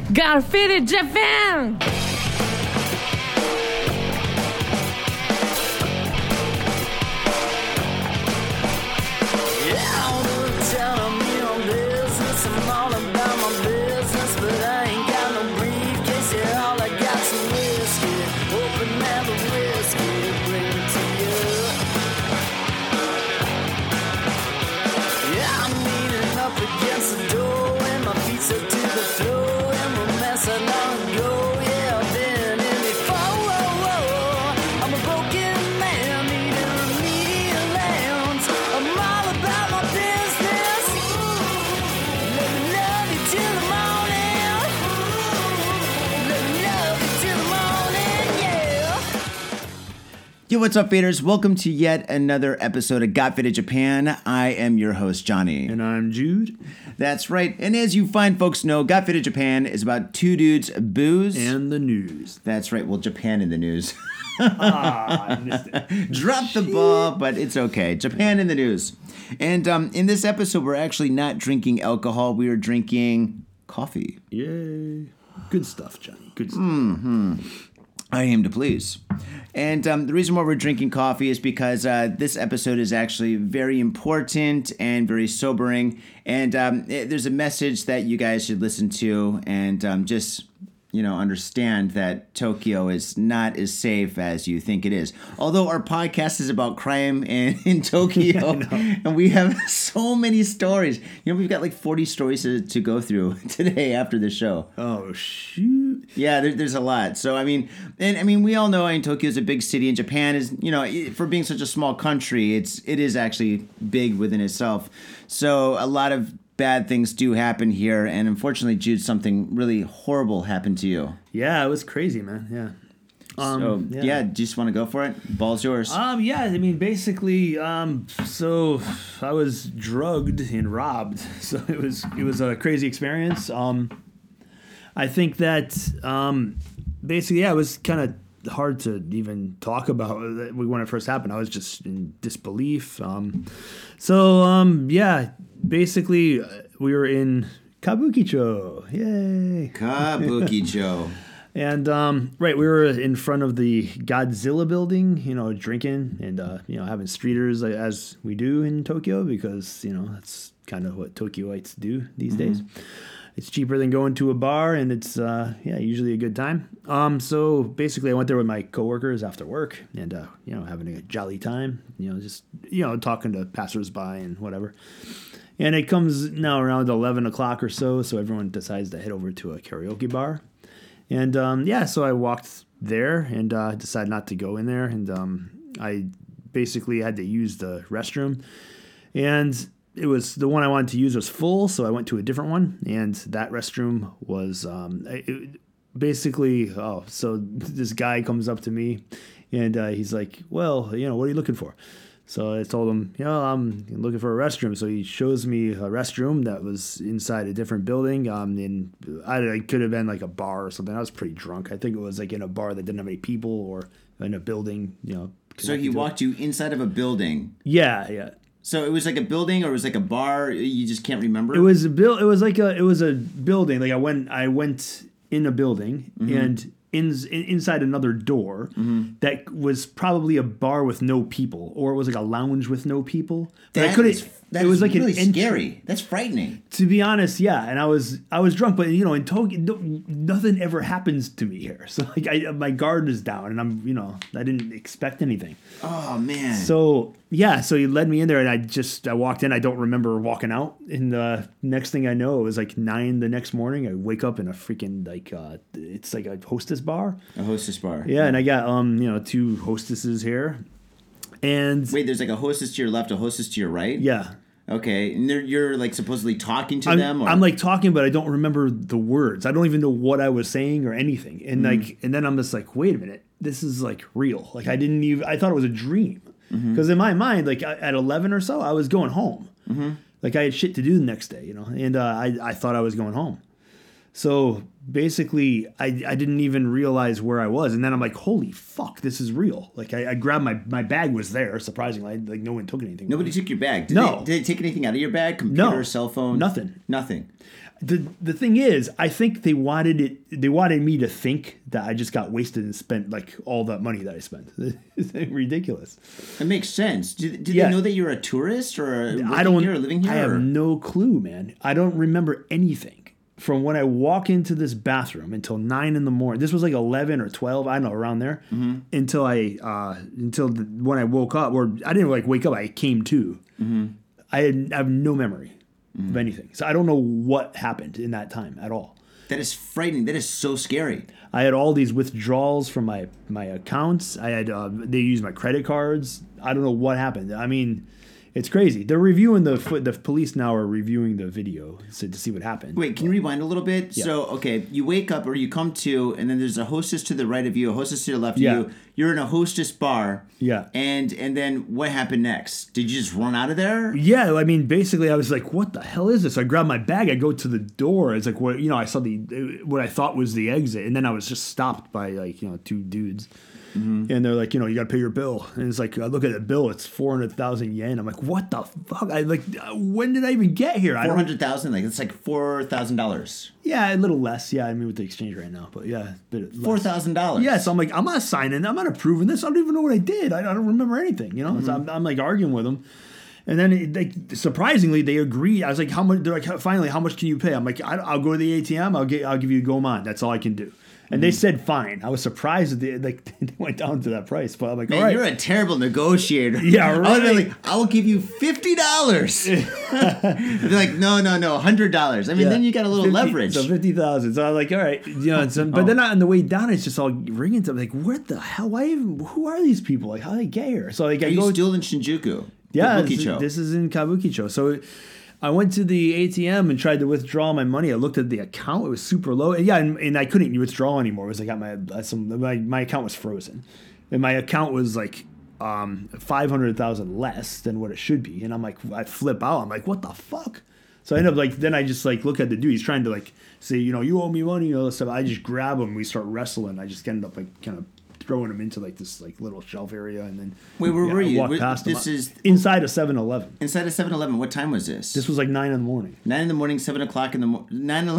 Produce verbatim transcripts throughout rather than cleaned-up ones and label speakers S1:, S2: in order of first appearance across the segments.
S1: Graffiti Japan!
S2: Yo, what's up, faders? Welcome to yet another episode of Got Faded Japan. I am your host, Johnny.
S3: And I'm Jude.
S2: That's right. And as you fine folks know, Got Faded Japan is about two dudes, booze.
S3: And the news.
S2: That's right. Well, Japan in the news.
S3: ah, I missed it.
S2: Drop the ball, but it's okay. Japan in the news. And um, in this episode, we're actually not drinking alcohol. We are drinking coffee.
S3: Yay. Good stuff, Johnny. Good stuff.
S2: Mm-hmm. I aim to please. And um, the reason why we're drinking coffee is because uh, this episode is actually very important and very sobering. And um, it, there's a message that you guys should listen to and um, just, you know, understand that Tokyo is not as safe as you think it is. Although our podcast is about crime in, in Tokyo, yeah, and we have so many stories. You know, we've got like forty stories to, to go through today after the show.
S3: Oh, shoot.
S2: Yeah, there, there's a lot. So, I mean, and I mean, we all know I mean, Tokyo is a big city, and Japan is, you know, for being such a small country, it's it is actually big within itself. So a lot of bad things do happen here, and unfortunately, Jude, something really horrible happened to you.
S3: Yeah, it was crazy, man. Yeah.
S2: Um, so yeah. yeah, do you just want to go for it? Ball's yours.
S3: Um, yeah, I mean, basically, um, so I was drugged and robbed, so it was it was a crazy experience. Um, I think that um, basically, yeah, it was kind of hard to even talk about when it first happened. I was just in disbelief. Um, so um, yeah. Basically, we were in Kabukicho. Yay!
S2: Kabukicho.
S3: And, um, right, we were in front of the Godzilla building, you know, drinking and, uh, you know, having streeters as we do in Tokyo because, you know, that's kind of what Tokyoites do these mm-hmm. days. It's cheaper than going to a bar, and it's, uh, yeah, usually a good time. Um, so basically, I went there with my coworkers after work and, uh, you know, having a jolly time, you know, just, you know, talking to passersby and whatever. And it comes now around eleven o'clock or so, so everyone decides to head over to a karaoke bar. And, um, yeah, so I walked there and uh, decided not to go in there. And um, I basically had to use the restroom. And it was the one I wanted to use was full, so I went to a different one. And that restroom was um, it, basically, oh, so this guy comes up to me and uh, he's like, well, you know, what are you looking for? So I told him, you know, I'm looking for a restroom. So he shows me a restroom that was inside a different building. Um, and I, it could have been like a bar or something. I was pretty drunk. I think it was like in a bar that didn't have any people or in a building, you know.
S2: So he walked you inside of a building.
S3: Yeah, yeah.
S2: So it was like a building, or it was like a bar. You just can't remember.
S3: It was a bill. It was like a. It was a building. Like I went. I went in a building mm-hmm. and. In, inside another door mm-hmm. that was probably a bar with no people, or it was like a lounge with no people. But
S2: that
S3: I couldn't.
S2: Is, that
S3: it was like
S2: really
S3: an
S2: scary.
S3: entry.
S2: That's frightening.
S3: To be honest, yeah. And I was I was drunk, but you know, in Tokyo, no, nothing ever happens to me here. So like, I, my guard is down, and I'm you know, I didn't expect anything.
S2: Oh man.
S3: So yeah, so he led me in there, and I just I walked in. I don't remember walking out. And the next thing I know, it was like nine the next morning. I wake up in a freaking like uh, it's like a hostess bar.
S2: A hostess bar.
S3: Yeah, and I got um you know two hostesses here. And
S2: wait, there's like a hostess to your left, a hostess to your right?
S3: Yeah.
S2: Okay, and you're like supposedly talking to
S3: I'm,
S2: them? Or?
S3: I'm like talking, but I don't remember the words. I don't even know what I was saying or anything. And mm. like, and then I'm just like, wait a minute, this is like real. Like I didn't even, I thought it was a dream. Because mm-hmm. in my mind, like at eleven or so, I was going home. Mm-hmm. Like I had shit to do the next day, you know, and uh, I, I thought I was going home. So basically, I, I didn't even realize where I was. And then I'm like, holy fuck, this is real. Like, I, I grabbed my, my bag was there, surprisingly. Like, no one took anything.
S2: Nobody took your bag. Did
S3: No.
S2: They, did they take anything out of your bag? Computer,
S3: No.
S2: cell phone?
S3: Nothing.
S2: Nothing.
S3: The the thing is, I think they wanted it. They wanted me to think that I just got wasted and spent like all that money that I spent. It's ridiculous.
S2: It makes sense. Did, did
S3: Yeah.
S2: they know that you're a tourist or a
S3: I don't.
S2: here or living here?
S3: I have
S2: or?
S3: no clue, man. I don't remember anything from when I walk into this bathroom until nine in the morning. This was like eleven or twelve. I don't know, around there.
S2: Mm-hmm.
S3: Until I uh, until the, when I woke up, or I didn't like wake up. I came to.
S2: Mm-hmm.
S3: I, had, I have no memory of anything. So I don't know what happened in that time at all.
S2: That is frightening. That is so scary.
S3: I had all these withdrawals from my, my accounts. I had uh, they used my credit cards. I don't know what happened. I mean, it's crazy. They're reviewing the the police now are reviewing the video to, to see what happened.
S2: Wait, can you rewind a little bit?
S3: Yeah.
S2: So, okay, you wake up or you come to, and then there's a hostess to the right of you, a hostess to the left
S3: Yeah.
S2: of you. You're in a hostess bar.
S3: Yeah.
S2: And and then what happened next? Did you just run out of there?
S3: Yeah, I mean, basically, I was like, "What the hell is this?" I grabbed my bag. I go to the door. It's like, what you know, I saw the what I thought was the exit, and then I was just stopped by like you know two dudes, mm-hmm. and they're like, you know, you got to pay your bill, and it's like, I look at the bill, it's four hundred thousand yen. I'm like, what the fuck? I like, when did I even get here? I
S2: Four
S3: don't.
S2: hundred thousand, like it's like four thousand dollars.
S3: Yeah, a little less. Yeah, I mean with the exchange right now, but yeah, a bit less.
S2: Four thousand dollars.
S3: Yeah, so I'm like, I'm not signing. I'm not approving this. I don't even know what I did. I, I don't remember anything. You know, mm-hmm. so I'm, I'm like arguing with them, and then it, like surprisingly they agree. I was like, how much? They're like, finally, how much can you pay? I'm like, I, I'll go to the A T M. I'll get. I'll give you a Goemon. That's all I can do. And they said fine. I was surprised that they like they went down to that price, but I'm like,
S2: Man,
S3: all right,
S2: you're a terrible negotiator.
S3: Yeah,
S2: I
S3: right.
S2: was like, I'll give you fifty dollars. They're like, no, no, no, hundred dollars. I mean,
S3: Yeah.
S2: then you got a little
S3: fifty
S2: leverage.
S3: So fifty thousand. So I was like, all right, you know. So, but then on the way down, it's just all ringing to me like, what the hell? Why even? Who are these people? Like, how did they get here? So like,
S2: Are
S3: I
S2: you
S3: go.
S2: still in Shinjuku?
S3: Yeah, this,
S2: Kabukicho.
S3: this is in Kabukicho. So I went to the A T M and tried to withdraw my money. I looked at the account; it was super low. And yeah, and, and I couldn't withdraw anymore. It was like I got my some my, my account was frozen, and my account was like um, five hundred thousand less than what it should be. And I'm like, I flip out. I'm like, what the fuck? So I end up like then I just like look at the dude. He's trying to like say, you know, you owe me money, all this stuff. I just grab him. We start wrestling. I just end up like kind of throwing him into like this like little shelf area, and then
S2: Wait, where
S3: yeah,
S2: were
S3: I
S2: you?
S3: walked
S2: Where-
S3: past him.
S2: this is-
S3: inside a seven eleven.
S2: Inside of seven eleven. What time was this?
S3: This was like nine in the morning.
S2: Nine in the morning, seven o'clock in the morning, nine.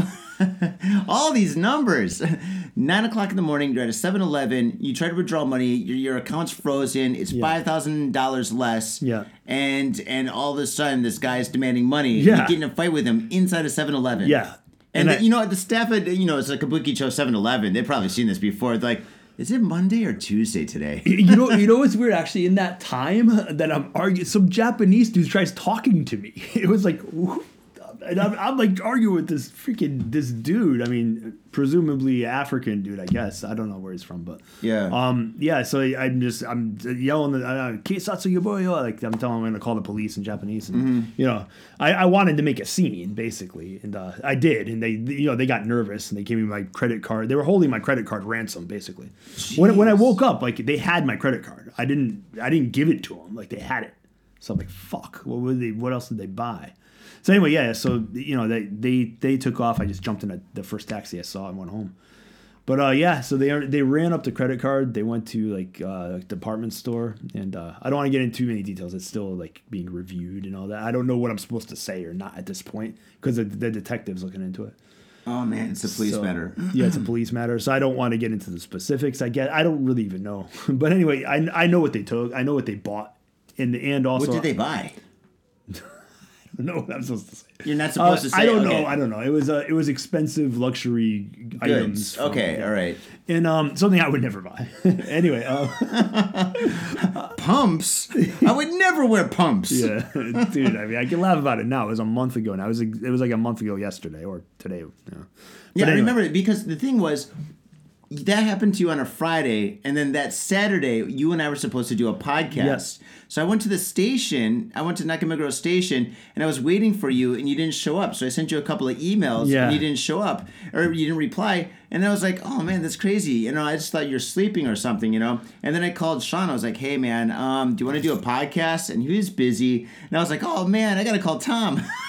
S2: All these numbers. Nine o'clock in the morning. You're at a seven eleven. You try to withdraw money. Your, your account's frozen. It's
S3: Yeah.
S2: five thousand dollars less.
S3: Yeah.
S2: And and all of a sudden, this guy's demanding money.
S3: Yeah.
S2: You get in a fight with him inside a seven eleven.
S3: Yeah.
S2: And,
S3: And
S2: the,
S3: I-
S2: you know the staff at you know it's like Kabukicho seven eleven. They've probably seen this before. They're like, is it Monday or Tuesday today?
S3: You know, you know what's weird? Actually, in that time that I'm arguing, some Japanese dude tries talking to me. It was like, who- and I'm, I'm like arguing with this freaking this dude. I mean, presumably African dude, I guess. I don't know where he's from, but
S2: Yeah.
S3: um, yeah. So I- I'm just I'm yelling, uh, "Keisatsu yoboyo!" Like I'm telling him I'm gonna call the police in Japanese, and
S2: Mm-hmm.
S3: you know, I, I wanted to make a scene basically, and uh, I did, and they you know they got nervous and they gave me my credit card. They were holding my credit card ransom basically. When when I woke up, like they had my credit card. I didn't I didn't give it to them. Like they had it. So I'm like, fuck. What would they? What else did they buy? So anyway, yeah. So you know, they they they took off. I just jumped in a, the first taxi I saw and went home. But uh, yeah, so they they ran up the credit card. They went to like uh, a department store, and uh, I don't want to get into too many details. It's still like being reviewed and all that. I don't know what I'm supposed to say or not at this point because the, the detective's looking into it.
S2: Oh man, it's a police
S3: So,
S2: matter.
S3: Yeah, it's a police matter. So I don't want to get into the specifics. I get. I don't really even know. But anyway, I I know what they took. I know what they bought, and and also
S2: What did they buy?
S3: I don't know what I'm supposed to say.
S2: You're not supposed
S3: Uh,
S2: to say.
S3: I don't
S2: okay.
S3: know. I don't know. It was uh, it was expensive luxury items.
S2: Goods.
S3: from-
S2: Okay,
S3: yeah.
S2: all right.
S3: And um, something I would never buy. Anyway, uh,
S2: Pumps? I would never wear pumps.
S3: yeah, dude. I mean, I can laugh about it now. It was a month ago, and I was it was like a month ago yesterday or today. You know.
S2: Yeah,
S3: But
S2: I
S3: anyway.
S2: remember it because the thing was that happened to you on a Friday, and then that Saturday you and I were supposed to do a podcast.
S3: Yes.
S2: So I went to the station. I went to Nakameguro Station, and I was waiting for you, and you didn't show up. So I sent you a couple of emails,
S3: Yeah.
S2: and you didn't show up, or you didn't reply. And I was like, "Oh man, that's crazy." You know, I just thought you're sleeping or something. You know. And then I called Sean. I was like, "Hey man, um, do you want to do a podcast?" And he was busy. And I was like, "Oh man, I gotta call Tom."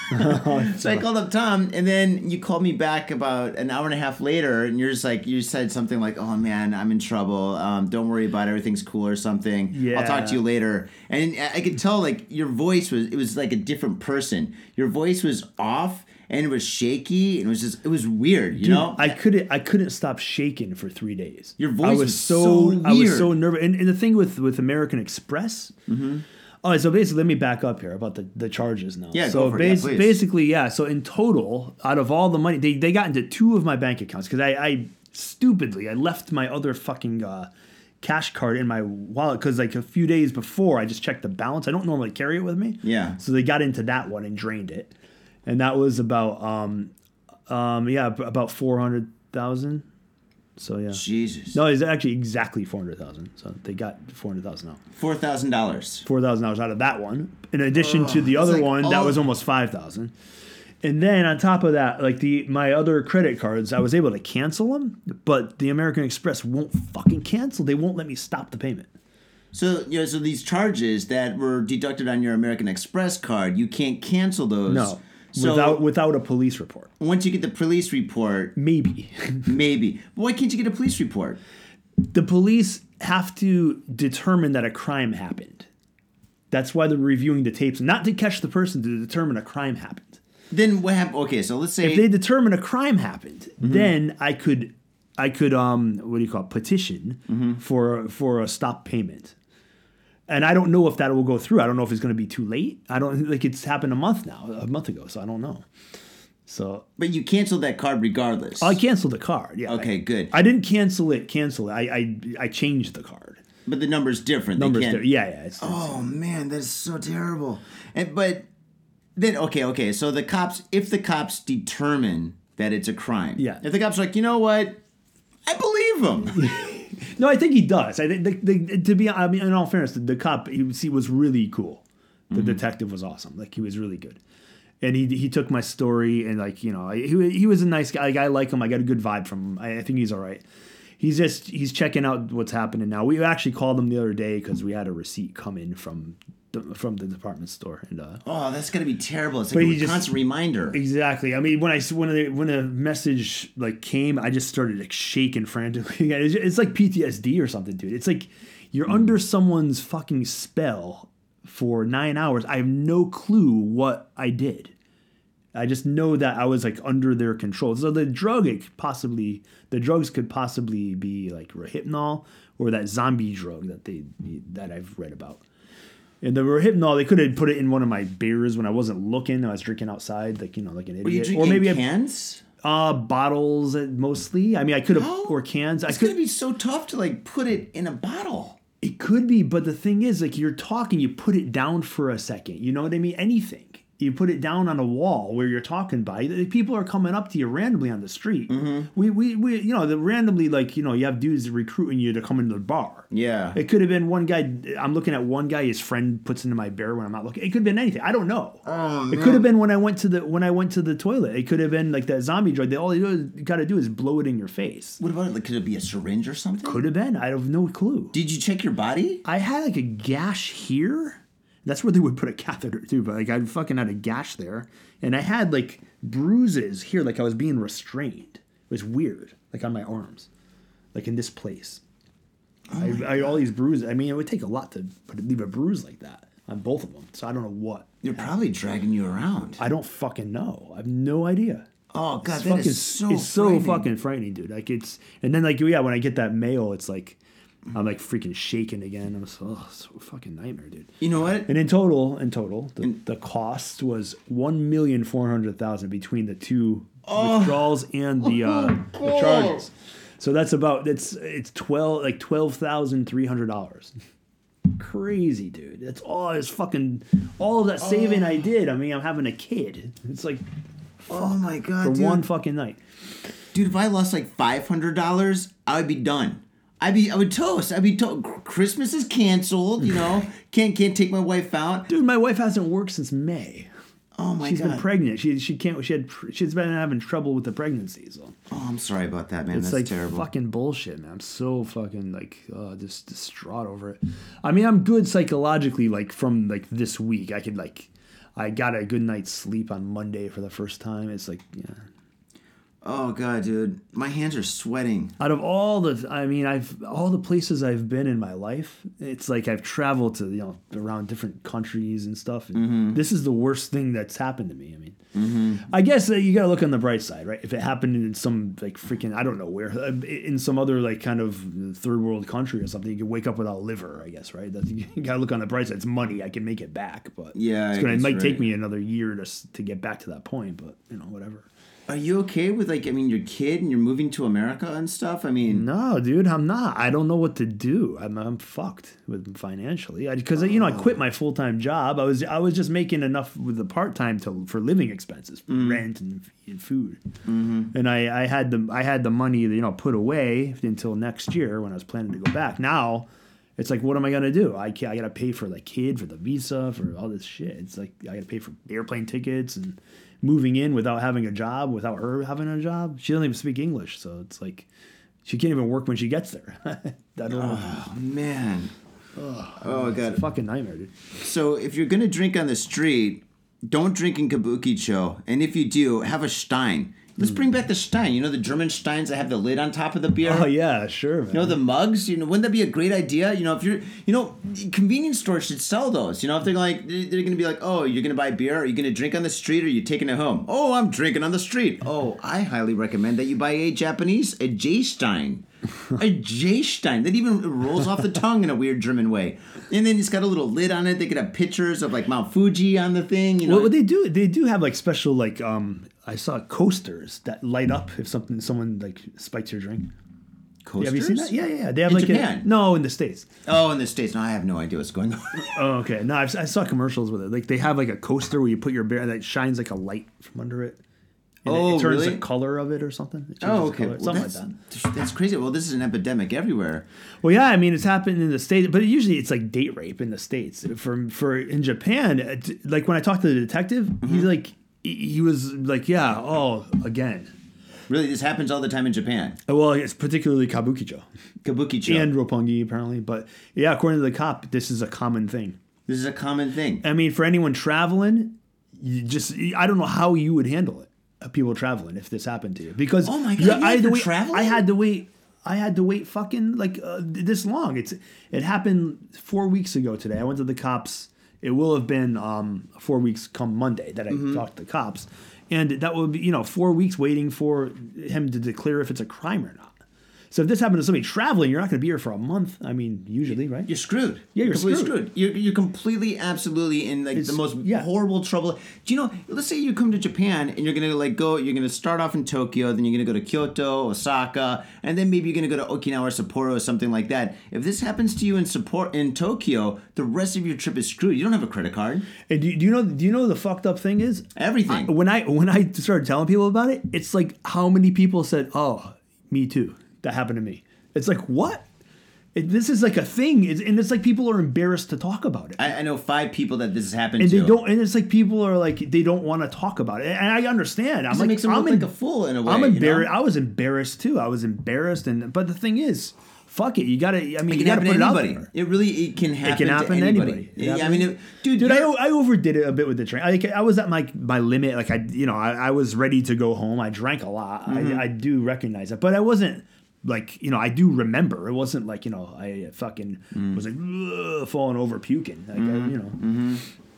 S2: So I called up Tom, and then you called me back about an hour and a half later, and you're just like, you said something like, "Oh man, I'm in trouble. Um, don't worry about it. Everything's cool," or something.
S3: Yeah.
S2: I'll talk to you later. And I could tell like your voice was, it was like a different person. Your voice was off. And it was shaky, and it was just, it was weird, you
S3: Dude,
S2: know?
S3: I couldn't I couldn't stop shaking for three days.
S2: Your voice
S3: I was,
S2: was
S3: so,
S2: so weird.
S3: I was so nervous. And, and the thing with, with American Express, mm-hmm. oh, so basically, let me back up here about the, the charges now.
S2: Yeah,
S3: so
S2: go for it.
S3: bas-
S2: Yeah, please.
S3: basically, yeah. So in total, out of all the money, they, they got into two of my bank accounts because I, I stupidly I left my other fucking uh, cash card in my wallet because like a few days before I just checked the balance. I don't normally carry it with me.
S2: Yeah.
S3: So they got into that one and drained it, and that was about um, um yeah about four hundred thousand. So yeah.
S2: Jesus.
S3: No, it's actually exactly four hundred thousand. So they got four hundred thousand out.
S2: four thousand dollars.
S3: Four thousand dollars out of that one. In addition to the
S2: it's
S3: other
S2: like
S3: one, that
S2: all-
S3: was almost five thousand. And then on top of that, like the my other credit cards, I was able to cancel them, but the American Express won't fucking cancel. They won't let me stop the payment.
S2: So, you know, so these charges that were deducted on your American Express card, you can't cancel those.
S3: No,
S2: So
S3: without without a police report.
S2: once you get the police report,
S3: Maybe.
S2: maybe. But why can't you get a police report?
S3: The police have to determine that a crime happened. That's why they're reviewing the tapes, not to catch the person, to determine a crime happened.
S2: Then what happened? Okay, so let's say
S3: If they determine a crime happened, then I could, I could, um, what do you call it, petition for for a stop payment. And I don't know if that will go through. I don't know if it's going to be too late. I don't like it's happened a month now, a month ago, so I don't know. So
S2: but you canceled that card regardless.
S3: I canceled the card. Yeah.
S2: Okay,
S3: I,
S2: good.
S3: I didn't cancel it. Cancel it. I I, I changed the card.
S2: But the number's different. They
S3: Numbers.
S2: can't-
S3: There. Yeah, yeah. It's,
S2: Oh man, that's so terrible. And but then okay, okay. So the cops, if the cops determine that it's a crime,
S3: Yeah.
S2: If the cops are like, you know what, I believe them.
S3: No, I think he does. I think the, the, to be, I mean, in all fairness, the, the cop he was, he was really cool. The
S2: Mm-hmm.
S3: detective was awesome. Like he was really good, and he he took my story and like you know he he was a nice guy. Like, I like him. I got a good vibe from him. I, I think he's all right. He's just he's checking out what's happening now. We actually called him the other day because we had a receipt come in from the, from the department store and. Uh,
S2: Oh, that's gonna be terrible. It's
S3: But
S2: like
S3: he
S2: a
S3: just-
S2: constant reminder.
S3: Exactly. I mean, when I when the when the message like came, I just started like shaking frantically. It's, it's like P T S D or something, dude. It's like you're under someone's fucking spell for nine hours. I have no clue what I did. I just know that I was like under their control. So the drug, it could possibly the drugs could possibly be like Rohypnol or that zombie drug that they that I've read about. And the Rohypnol, they could have put it in one of my beers when I wasn't looking. I was drinking outside, like you know, like an
S2: Were you
S3: idiot.
S2: drinking
S3: Or maybe I,
S2: cans?
S3: uh, bottles uh, mostly. I mean, I could have
S2: How?
S3: or cans. I
S2: It's
S3: could.
S2: gonna be so tough to like put it in a bottle.
S3: It could be, but the thing is, like you're talking, you put it down for a second. You know what I mean? Anything. You put it down on a wall where you're talking by. The People are coming up to you randomly on the street.
S2: Mm-hmm.
S3: We, we, we, you know, the randomly, like, you know, you have dudes recruiting you to come into the bar.
S2: Yeah.
S3: It could have been one guy. I'm looking at one guy. His friend puts into my beer when I'm not looking. It could have been anything. I don't know.
S2: Oh,
S3: it could have been when I went to the when I went to the toilet. It could have been like that zombie drug. They, all you got to do is blow it in your face.
S2: What about it? Like, could it be a syringe or something?
S3: Could have been. I have no clue.
S2: Did you check your body?
S3: I had like a gash here. That's where they would put a catheter too. But like I fucking had a gash there, and I had like bruises here, like I was being restrained. It was weird, like on my arms, like in this place.
S2: Oh
S3: I, I had all these bruises. I mean, it would take a lot to put leave a bruise like that on both of them. So I don't know what.
S2: They're probably dragging you around.
S3: I don't fucking know. I have no idea.
S2: Oh god,
S3: It's
S2: that
S3: fucking,
S2: is so
S3: it's so
S2: frightening.
S3: fucking frightening, dude. Like it's, and then like yeah, when I get that mail, it's like I'm like freaking shaking again. I'm so, oh, it's a fucking nightmare, dude.
S2: You know what?
S3: And in total, in total, the, the cost was one million four hundred thousand between the two withdrawals and the uh, the charges. So that's about it's it's twelve like twelve thousand three hundred dollars. Crazy, dude. That's all. It's fucking all of that saving I did. I mean, I'm having a kid. It's like
S2: Oh my god,
S3: for
S2: dude.
S3: one fucking night.
S2: Dude, if I lost like five hundred dollars, I would be done. I'd be, I would toast. I'd be toast. Christmas is canceled. You know, can't can't take my wife out.
S3: Dude, my wife hasn't worked since May.
S2: Oh my
S3: She's
S2: god.
S3: been pregnant. She she can't. She had. She's been having trouble with the pregnancy. So
S2: Oh, I'm sorry about that, man.
S3: it's
S2: That's
S3: like
S2: terrible.
S3: fucking bullshit, man. I'm so fucking like uh, just distraught over it. I mean, I'm good psychologically. Like from like this week, I could like. I got a good night's sleep on Monday for the first time. It's like, yeah.
S2: Oh God, dude, my hands are sweating.
S3: Out of all the, I mean, I've all the places I've been in my life, it's like I've traveled to, you know, around different countries and stuff. And mm-hmm. This is the worst thing that's happened to me. I mean, mm-hmm. I guess uh, you got to look on the bright side, right? If it happened in some like freaking, I don't know where, in some other like kind of third world country or something, you could wake up without a liver, I guess, right? That's, you got to look on the bright side. It's money. I can make it back, but
S2: yeah,
S3: it's gonna, it might right. take me another year to to get back to that point, but you know, whatever.
S2: Are you okay with, like, I mean, your kid and you're moving to America and stuff? I mean...
S3: No, dude, I'm not. I don't know what to do. I'm I'm fucked with financially. Because, you know, I quit my full-time job. I was I was just making enough with the part-time to for living expenses, mm. rent and, and food. Mm-hmm. And I, I had the I had the money, you know, put away until next year when I was planning to go back. Now, it's like, what am I going to do? I can't, I got to pay for the kid, for the visa, for all this shit. It's like, I got to pay for airplane tickets and... moving in without having a job, without her having a job. She doesn't even speak English, so it's like she can't even work when she gets there. I don't
S2: oh,
S3: know.
S2: man. Oh, oh God.
S3: It's a fucking nightmare, dude.
S2: So if you're going to drink on the street, don't drink in Kabukicho. And if you do, have a Stein. Let's bring back the Stein. You know, the German Steins that have the lid on top of the beer?
S3: Oh, yeah, sure, man.
S2: You know, the mugs? You know, wouldn't that be a great idea? You know, if you're, you know, convenience stores should sell those. You know, if they're like, they're going to be like, oh, you're going to buy beer? Are you going to drink on the street or are you taking it home? Oh, I'm drinking on the street. Oh, I highly recommend that you buy a Japanese, a J Stein. A J Stein. That even rolls off the tongue in a weird German way. And then it's got a little lid on it. They could have pictures of like Mount Fuji on the thing. You know?
S3: Well, they do. They do have like special like um. I saw coasters that light up if something someone like spikes your drink.
S2: Coasters?
S3: Have you seen that? Yeah, yeah. yeah. They have
S2: in
S3: like
S2: Japan?
S3: A, no, in the States.
S2: Oh, in the States. No, I have no idea what's going on.
S3: Oh, okay. No, I've, I saw commercials with it. Like they have like a coaster where you put your beer that shines like a light from under it. And
S2: oh,
S3: it, it turns
S2: really?
S3: the color of it or something. It
S2: oh, okay.
S3: Color,
S2: well,
S3: something
S2: that's,
S3: like that.
S2: That's crazy. Well, this is an epidemic everywhere.
S3: Well, yeah. I mean, it's happened in the States, but usually it's like date rape in the States. For for in Japan, like when I talked to the detective, mm-hmm. he's like. He was like, yeah, oh, again.
S2: Really? This happens all the time in Japan?
S3: Well, it's particularly Kabukicho.
S2: Kabukicho.
S3: And Roppongi, apparently. But, yeah, according to the cop, this is a common thing.
S2: This is a common thing.
S3: I mean, for anyone traveling, you just, I don't know how you would handle it, uh, people traveling, if this happened to you. Because
S2: oh my God, you
S3: I had to wait,
S2: traveling?
S3: I had to wait. I had to wait fucking, like, uh, this long. It's It happened four weeks ago today. I went to the cops. It will have been um, four weeks come Monday that I mm-hmm. talked to the cops. And that would be, you know, four weeks waiting for him to declare if it's a crime or not. So if this happened to somebody traveling, you're not going to be here for a month. I mean, usually, right?
S2: You're screwed.
S3: Yeah, you're
S2: completely
S3: screwed.
S2: screwed. You're, you're completely, absolutely in like
S3: It's-
S2: the most
S3: yeah.
S2: horrible trouble. Do you know, let's say you come to Japan and you're going to like go, you're going to start off in Tokyo, then you're going to go to Kyoto, Osaka, and then maybe you're going to go to Okinawa or Sapporo or something like that. If this happens to you in Sapporo, in Tokyo, the rest of your trip is screwed. You don't have a credit card.
S3: And do, do you know? Do you know the fucked up thing is?
S2: Everything.
S3: I, when I when I started telling people about it, it's like how many people said, "Oh, me too. That happened to me." It's like what? It, this is like a thing, it's, and it's like people are embarrassed to talk about it.
S2: I, I know five people that this has happened
S3: and
S2: to.
S3: they don't, and it's like people are like they don't want to talk about it, and I understand. I'm
S2: it
S3: like,
S2: makes them
S3: I'm
S2: look
S3: in,
S2: like a fool in a way.
S3: I'm embarrassed.
S2: You know?
S3: I was embarrassed too. I was embarrassed, and but the thing is, fuck it. You gotta. I mean,
S2: It
S3: you
S2: can
S3: gotta
S2: happen
S3: put
S2: to
S3: it out
S2: anybody.
S3: there.
S2: It really it can happen,
S3: It can happen
S2: to
S3: to
S2: anybody.
S3: anybody. It
S2: Yeah, I
S3: happens-
S2: mean, it, dude,
S3: Dude, I,
S2: you're-
S3: I overdid it a bit with the drink. I, I was at my my limit. Like I, you know, I, I was ready to go home. I drank a lot.
S2: Mm-hmm.
S3: I, I do recognize it, but I wasn't like, you know, I do remember. It wasn't like, you know, I fucking
S2: Mm.
S3: was like ugh, falling over puking. Like
S2: Mm-hmm.
S3: I, you know.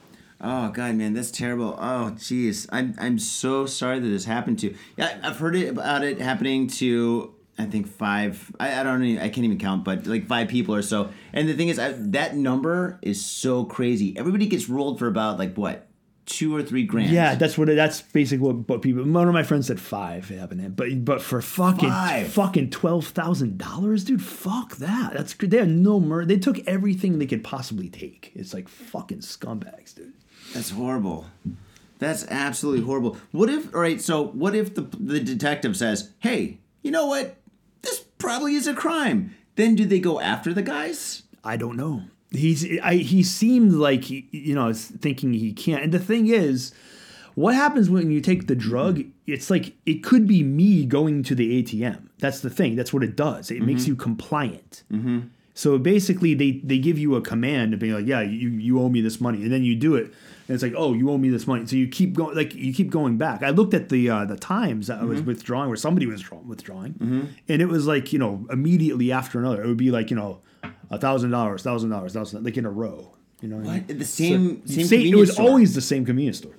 S2: Oh God, man, that's terrible. Oh, jeez, I'm I'm so sorry that this happened to. Yeah, I've heard it about it happening to. I think five. I, I don't. Even, I can't even count, but like five people or so. And the thing is, I, that number is so crazy. Everybody gets rolled for about like what, two or three grand.
S3: Yeah, that's what. It, that's basically what, what people. One of my friends said five. It happened, but but for fucking
S2: Five.
S3: fucking twelve thousand dollars, dude. Fuck that. That's good. They had no mer. They took everything they could possibly take. It's like fucking scumbags, dude.
S2: That's horrible. That's absolutely horrible. What if? All right. So what if the the detective says, "Hey, you know what? This probably is a crime." Then do they go after the guys?
S3: I don't know. He's I, he seemed like he, you know, thinking he can't. And the thing is, what happens when you take the drug? It's like it could be me going to the A T M. That's the thing. That's what it does. It mm-hmm. makes you compliant. Mm-hmm. So basically, they, they give you a command to be like, yeah, you, you owe me this money, and then you do it, and it's like, oh, you owe me this money. So you keep going, like you keep going back. I looked at the uh, the times that mm-hmm. I was withdrawing, where somebody was withdrawing, mm-hmm. and it was like, you know, immediately after another. It would be like, you know, a thousand dollars, thousand dollars, thousand, like in a row. You know, what
S2: what?
S3: I mean?
S2: The same
S3: so,
S2: same.
S3: same it was
S2: store.
S3: always the same convenience store.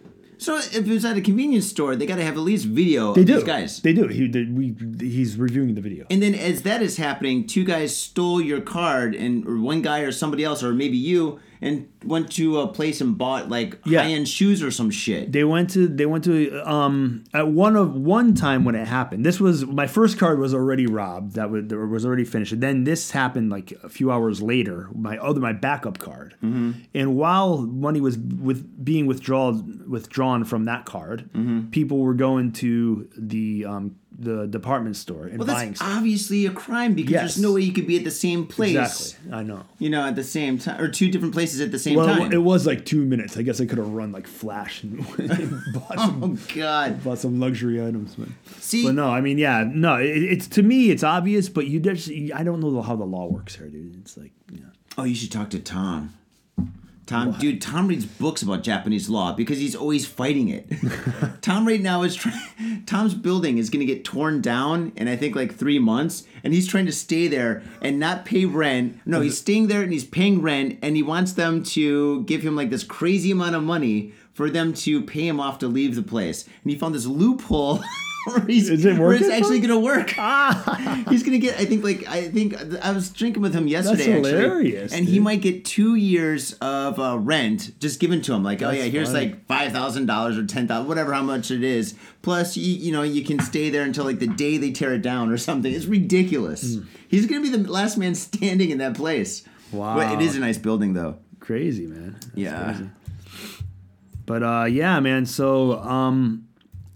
S2: So if it was at a convenience store, they got to have at least video
S3: They
S2: of
S3: do.
S2: these guys.
S3: They do. He they, we he's reviewing the video.
S2: And then as that is happening, two guys stole your card, and or one guy or somebody else, or maybe you, and went to a place and bought like
S3: Yeah.
S2: high-end shoes or some shit.
S3: They went to they went to um at one of one time when it happened. This was my first card was already robbed. That was, that was already finished. And then this happened like a few hours later. My other my backup card. Mm-hmm. And while money was with being withdrawn withdrawn from that card, mm-hmm. people were going to the um the department store and
S2: Well,
S3: buying
S2: that's
S3: stuff.
S2: obviously a crime because
S3: Yes.
S2: there's no way you could be at the same place.
S3: Exactly. I know.
S2: You know, at the same time, or two different places at the same
S3: Well,
S2: time.
S3: it was like two minutes. I guess I could have run like Flash and, and bought some
S2: Oh God!
S3: bought some luxury items, but
S2: See,
S3: but no, I mean, yeah, no, it, it's to me, it's obvious, but you just, I don't know how the law works here, dude. It's like, yeah,
S2: oh, you should talk to Tom. Tom, what? Dude, Tom reads books about Japanese law because he's always fighting it. Tom right now is trying. Tom's building is going to get torn down in I think like three months, and he's trying to stay there and not pay rent. No, he's staying there and he's paying rent, and he wants them to give him like this crazy amount of money for them to pay him off to leave the place. And he found this loophole. Where, he's,
S3: Is it
S2: where it's
S3: working
S2: actually
S3: for
S2: going to work. Ah. He's going to get, I think, like, I think, I was drinking with him yesterday,
S3: That's hilarious,
S2: actually. And
S3: dude.
S2: he might get two years of uh, rent just given to him. Like,
S3: That's
S2: oh, yeah, here's
S3: funny.
S2: like five thousand dollars or ten thousand dollars, whatever, how much it is. Plus, you, you know, you can stay there until like the day they tear it down or something. It's ridiculous. Mm. He's going to be the last man standing in that place.
S3: Wow.
S2: But it is a nice building, though.
S3: Crazy, man. That's
S2: yeah.
S3: Crazy. But, uh, yeah, man, so, um...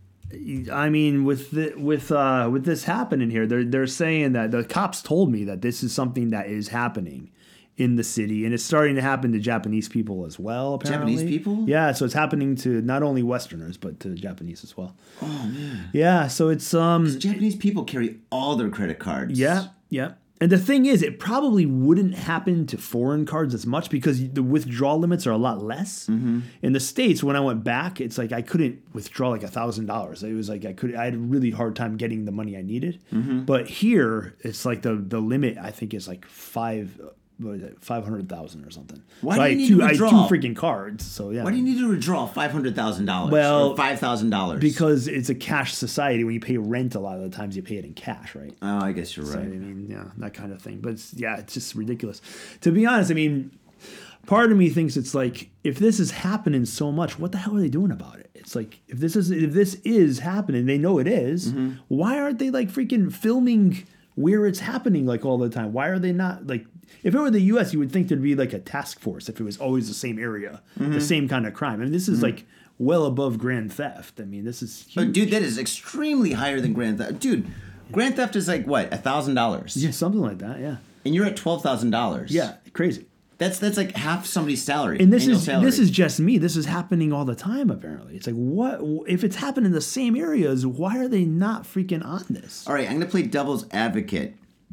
S3: I mean, with the, with uh, with this happening here, they're they're saying that the cops told me that this is something that is happening in the city, and it's starting to happen to Japanese people as well. Apparently,
S2: Japanese people?
S3: Yeah, so it's happening to not only Westerners but to Japanese as well.
S2: Oh man.
S3: Yeah, so it's um.
S2: So Japanese people carry all their credit cards.
S3: Yeah, yeah. And the thing is, it probably wouldn't happen to foreign cards as much because the withdrawal limits are a lot less. Mm-hmm. In the States, when I went back, it's like I couldn't withdraw like a thousand dollars. It was like I could. I had a really hard time getting the money I needed. Mm-hmm. But here, it's like the the limit I think is like five. What is it, five hundred thousand or something.
S2: Why
S3: so
S2: do
S3: I
S2: you
S3: had
S2: need
S3: two,
S2: to
S3: I had
S2: withdraw?
S3: two freaking cards. So yeah.
S2: Why do you need to withdraw five hundred thousand dollars
S3: Well,
S2: or five thousand dollars?
S3: Because it's a cash society. When you pay rent, a lot of the times you pay it in cash, right?
S2: Oh, I guess you're
S3: So,
S2: right.
S3: I mean, yeah, that kind of thing. But it's, yeah, it's just ridiculous. To be honest, I mean, part of me thinks it's like, if this is happening so much, what the hell are they doing about it? It's like, if this is if this is happening, they know it is, mm-hmm. why aren't they like freaking filming where it's happening like all the time? Why are they not like, if it were the U S, you would think there'd be like a task force if it was always the same area, mm-hmm. the same kind of crime. I mean, this is mm-hmm. like well above grand theft. I mean, this is huge.
S2: Oh, dude, that is extremely higher than grand theft. Dude, grand theft is like what, a thousand dollars?
S3: Yeah, something like that. Yeah,
S2: and you're at twelve thousand dollars.
S3: Yeah, crazy.
S2: That's that's like half somebody's salary.
S3: And this
S2: annual
S3: is
S2: salary.
S3: this is just me. This is happening all the time. Apparently, it's like, what if it's happening in the same areas? Why are they not freaking on this?
S2: All right, I'm gonna play devil's advocate.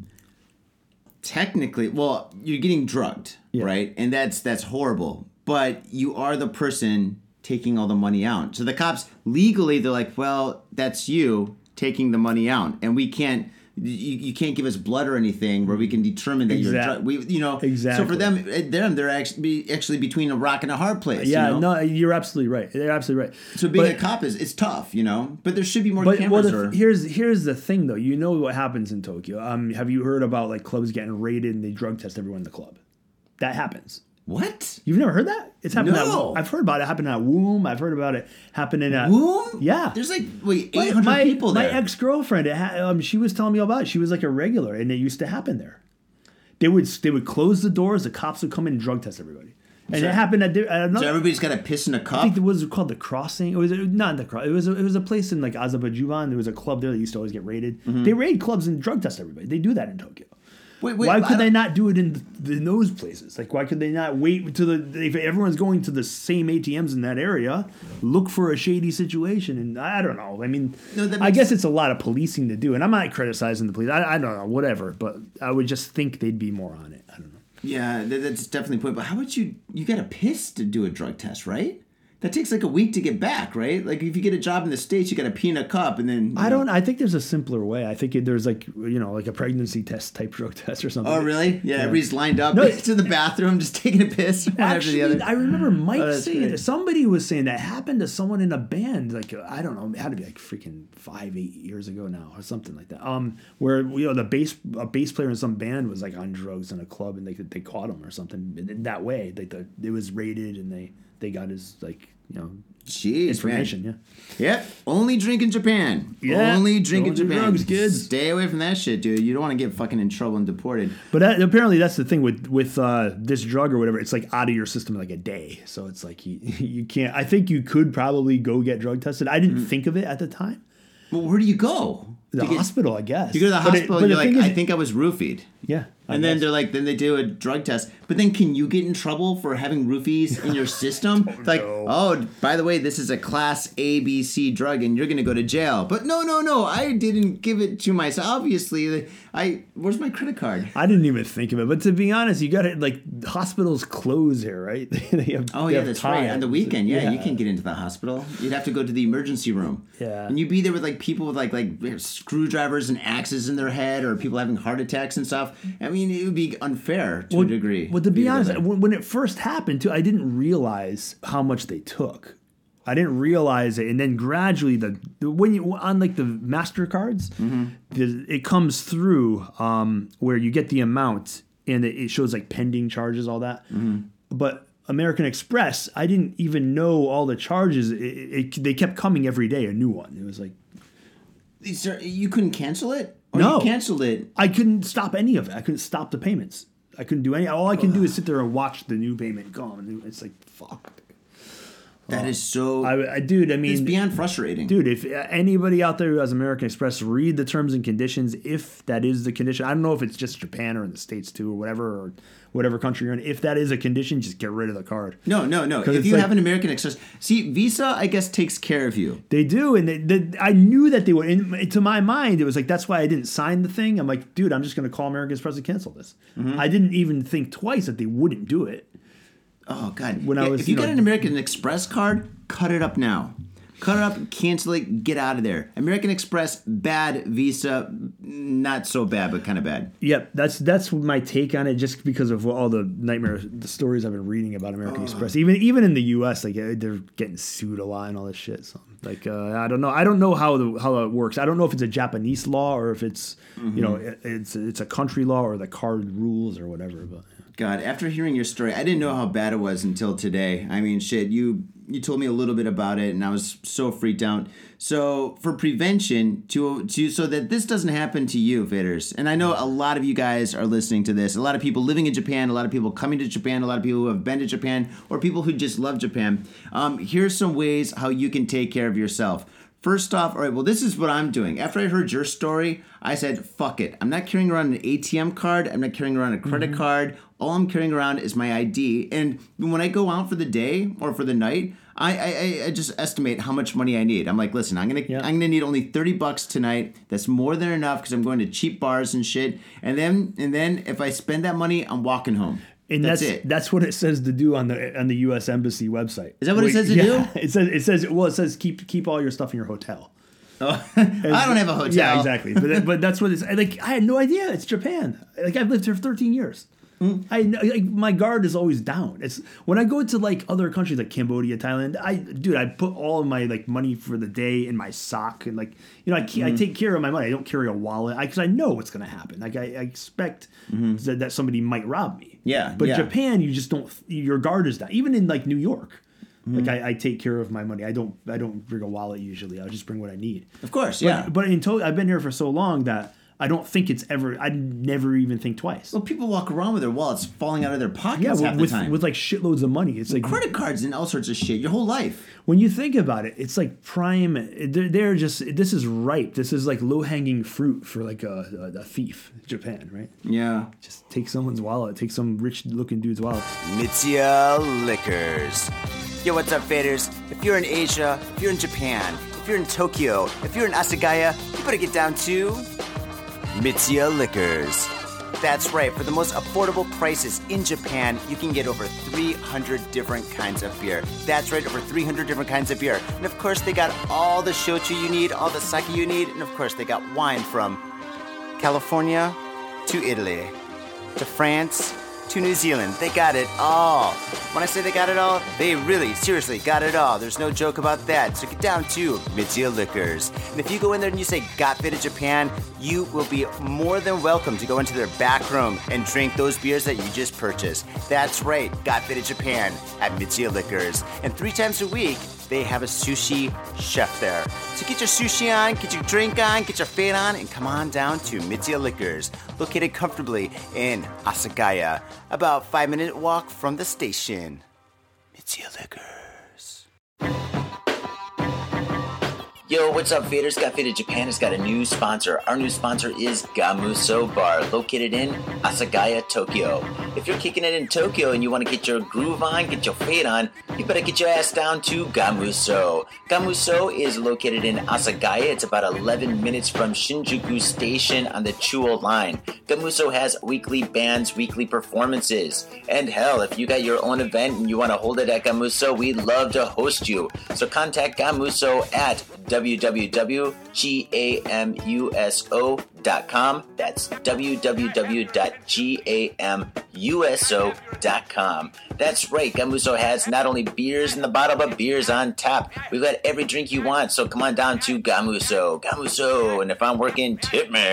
S2: Technically, well, you're getting drugged,
S3: Yeah.
S2: right? And that's that's horrible. But you are the person taking all the money out. So the cops legally, they're like, well, that's you taking the money out, and we can't. You, you can't give us blood or anything where we can determine that
S3: Exactly.
S2: you're drug. We, you know,
S3: Exactly.
S2: So for them, them, they're actually actually between a rock and a hard place.
S3: Yeah,
S2: you know?
S3: no, you're absolutely right. You're absolutely right.
S2: So being
S3: But-
S2: a cop is it's tough, you know. But there should be more
S3: But well,
S2: cameras.
S3: the,
S2: or
S3: here's here's the thing though. You know what happens in Tokyo. Um, have you heard about like clubs getting raided and they drug test everyone in the club? That happens.
S2: what?
S3: You've never heard that? It's happened.
S2: No.
S3: At, I've heard about it happening at Womb. I've heard about it happening at
S2: Womb?
S3: Yeah.
S2: There's like wait
S3: My-
S2: eight hundred
S3: my,
S2: people there.
S3: My ex girlfriend, um, she was telling me about it. She was like a regular, and it used to happen there. They would they would close the doors. The cops would come in and drug test everybody, and
S2: So-
S3: it happened at, at another.
S2: So everybody's got to piss in a
S3: I
S2: cup.
S3: think it was called the Crossing. It was not the Cross. It was a, it was a place in like Azerbaijan. There was a club there that used to always get raided.
S2: Mm-hmm.
S3: They raid clubs and drug test everybody. They do that in Tokyo.
S2: Wait, wait,
S3: why
S2: I
S3: could
S2: don't-
S3: they not do it in, in those places? Like, why could they not wait to the if everyone's going to the same A T Ms in that area, look for a shady situation? And I don't know. I mean,
S2: No, that
S3: I
S2: makes-
S3: guess it's a lot of policing to do, and I'm not criticizing the police. I, I don't know, whatever. But I would just think they'd be more on it. I don't know.
S2: Yeah, that, that's definitely a point. But how about you? You got to piss to do a drug test, right? That takes like a week to get back, right? Like if you get a job in the States, you got to pee in a cup and then. you
S3: I
S2: know-
S3: don't. I think there's a simpler way. I think it, there's like you know like a pregnancy test type drug test or something.
S2: Oh really? Yeah, everybody's lined up
S3: No.
S2: to the bathroom, just taking a piss one after
S3: Actually,
S2: the other.
S3: I remember Mike
S2: Oh, that's
S3: saying
S2: great.
S3: that. Somebody was saying that happened to someone in a band. Like I don't know, it had to be like freaking five, eight years ago now, or something like that. Um, where you know the bass a bass player in some band was like on drugs in a club, and they they caught him or something in that way. Like the it was raided, and they they got his like you know
S2: Jeez,
S3: information.
S2: man.
S3: Yeah.
S2: Yep. Only drink in Japan.
S3: Yeah.
S2: Only drink in
S3: Don't do
S2: Japan.
S3: drugs, kids.
S2: Stay away from that shit, dude. You don't want to get fucking in trouble and deported.
S3: But that, apparently that's the thing with with uh, this drug or whatever. It's like out of your system in like a day. So it's like you, you can't. I think you could probably go get drug tested. I didn't think of it at the time.
S2: Well, where do you go?
S3: The
S2: Do you get-
S3: hospital, I guess.
S2: You go to the
S3: But it-
S2: hospital
S3: but
S2: and you're
S3: the
S2: like,
S3: thing is-
S2: I think I was roofied.
S3: yeah. I
S2: And then
S3: guess.
S2: they're like, then they do a drug test. But then can you get in trouble for having roofies in your system? Like,
S3: know.
S2: oh, by the way, this is a class A, B, C drug and you're going to go to jail. But no, no, no, I didn't give it to myself. Obviously, I where's my credit card?
S3: I didn't even think of it. But to be honest, you got to like hospitals close here, right? they have,
S2: Oh,
S3: they
S2: yeah,
S3: have
S2: that's right. On the
S3: times.
S2: weekend, yeah, you can't get into the hospital. You'd have to go to the emergency room.
S3: Yeah.
S2: And you'd be there with like people with like like screwdrivers and axes in their head or people having heart attacks and stuff. I mean, it would be unfair to a degree.
S3: Well, to
S2: for
S3: be
S2: you go
S3: honest,
S2: there.
S3: when, when it first happened, too, I didn't realize how much they took. I didn't realize it, and then gradually, the when you on like the Mastercards,
S2: Mm-hmm.
S3: the, it comes through um, where you get the amount, and it, it shows like pending charges, all that.
S2: Mm-hmm.
S3: But American Express, I didn't even know all the charges. It, it, they kept coming every day, a new one. It was like
S2: Sir, you couldn't cancel it? Or
S3: No.
S2: you canceled it.
S3: I couldn't stop any of it. I couldn't stop the payments. I couldn't do any. All I can do is sit there and watch the new payment come. And it's like fuck.
S2: That is so.
S3: I, I dude, I mean,
S2: it's beyond frustrating.
S3: dude, if uh, anybody out there who has American Express, read the terms and conditions. If that is the condition, I don't know if it's just Japan or in the States too, or whatever, or whatever country you're in. If that is a condition, just get rid of the card.
S2: No, no, no.
S3: 'Cause
S2: If
S3: it's
S2: you
S3: like-
S2: have an American Express, see, Visa, I guess, takes care of you.
S3: They do, and they, they, I knew that they would. And to my mind, it was like that's why I didn't sign the thing. I'm like, dude, I'm just going to call American Express and cancel this.
S2: Mm-hmm.
S3: I didn't even think twice that they wouldn't do it.
S2: Oh God!
S3: When I
S2: Yeah,
S3: was,
S2: if you
S3: you
S2: got
S3: know-
S2: an American Express card, cut it up now. Cut it up, cancel it, get out of there. American Express, bad. Visa, not so bad, but kind of bad.
S3: Yep, that's that's my take on it. Just because of all the nightmare, the stories I've been reading about American Express, even even in the U S, like uh, they're getting sued a lot and all this shit. So like, uh, I don't know. I don't know how the how it works. I don't know if it's a Japanese law or if it's you know it, it's it's a country law or the card rules or whatever. But
S2: God, after hearing your story, I didn't know how bad it was until today. I mean, shit, you you told me a little bit about it, and I was so freaked out. So for prevention, to to so that this doesn't happen to you, Faders, and I know a lot of you guys are listening to this. A lot of people living in Japan, a lot of people coming to Japan, a lot of people who have been to Japan, or people who just love Japan. Um, here's some ways how you can take care of yourself. First off, all right, well, this is what I'm doing. After I heard your story, I said, fuck it. I'm not carrying around an A T M card. I'm not carrying around a credit
S3: Mm-hmm.
S2: card. All I'm carrying around is my I D. And when I go out for the day or for the night, I, I, I just estimate how much money I need. I'm like, listen, I'm gonna
S3: Yeah.
S2: I'm gonna need only thirty bucks tonight. That's more than enough because I'm going to cheap bars and shit. And then and then if I spend that money, I'm walking home.
S3: and
S2: that's,
S3: that's
S2: it.
S3: that's what it says to do on the on the U S Embassy website.
S2: Is that what it
S3: Wait,
S2: says to
S3: yeah,
S2: do?
S3: It says it says well, it says keep keep all your stuff in your hotel.
S2: Oh, I don't have a hotel.
S3: Yeah, exactly. But that- but that's what it's like. I had no idea it's Japan. Like I've lived here for thirteen years. I like, my guard is always down. It's when I go to like other countries like Cambodia, Thailand. I dude, I put all of my like money for the day in my sock and like you know I ke- I take care of my money. I don't carry a wallet because I, know what's gonna happen. Like I, I expect that, that somebody might rob me.
S2: Yeah,
S3: But
S2: yeah.
S3: Japan, you just don't. Your guard is down. Even in like New York. Like I, I take care of my money. I don't. I don't bring a wallet usually. I'll just bring what I need.
S2: Of course,
S3: But,
S2: yeah.
S3: But in total, I've been here for so long that I don't think it's ever. I never even think twice.
S2: Well, people walk around with their wallets falling out of their pockets
S3: Yeah,
S2: half
S3: with,
S2: the
S3: with,
S2: time.
S3: with like shitloads of money. It's like
S2: credit cards and all sorts of shit your whole life.
S3: when you think about it, it's like prime. They're, they're just this is ripe. This is like low hanging fruit for like a, a, a thief. Japan, right?
S2: Yeah.
S3: Just take someone's wallet. Take some rich looking dude's wallet.
S4: Mitsuya Liquors. Yo, what's up, faders? If you're in Asia, if you're in Japan, if you're in Tokyo, if you're in Asagaya, you better get down to Mitsuya Liquors. That's right, for the most affordable prices in Japan, you can get over three hundred different kinds of beer. That's right, over three hundred different kinds of beer. And of course, they got all the shochu you need, all the sake you need, and of course, they got wine from California to Italy to France to New Zealand. They got it all. When I say they got it all, they really, seriously got it all. There's no joke about that. So get down to Mitsuya Liquors. And if you go in there and you say, Got Faded Japan, you will be more than welcome to go into their back room and drink those beers that you just purchased. That's right, Got Faded Japan at Mitsuya Liquors. And three times a week, they have a sushi chef there. So get your sushi on, get your drink on, get your fade on, and come on down to Mitsuya Liquors, located comfortably in Asagaya, about five minute walk from the station. Mitsuya Liquors. Yo, what's up, faders? Got Faded Japan has got a new sponsor. Our new sponsor is Gamuso Bar, located in Asagaya, Tokyo. If you're kicking it in Tokyo and you want to get your groove on, get your fade on, you better get your ass down to Gamuso. Gamuso is located in Asagaya. It's about eleven minutes from Shinjuku Station on the Chuo line. Gamuso has weekly bands, weekly performances. And hell, if you got your own event and you want to hold it at Gamuso, we'd love to host you. So contact Gamuso at w w w dot gamuso dot com. That's w w w dot gamuso dot com. That's right, Gamuso has not only beers in the bottle, but beers on tap. We've got every drink you want, so come on down to Gamuso. Gamuso, and if I'm working, tip me.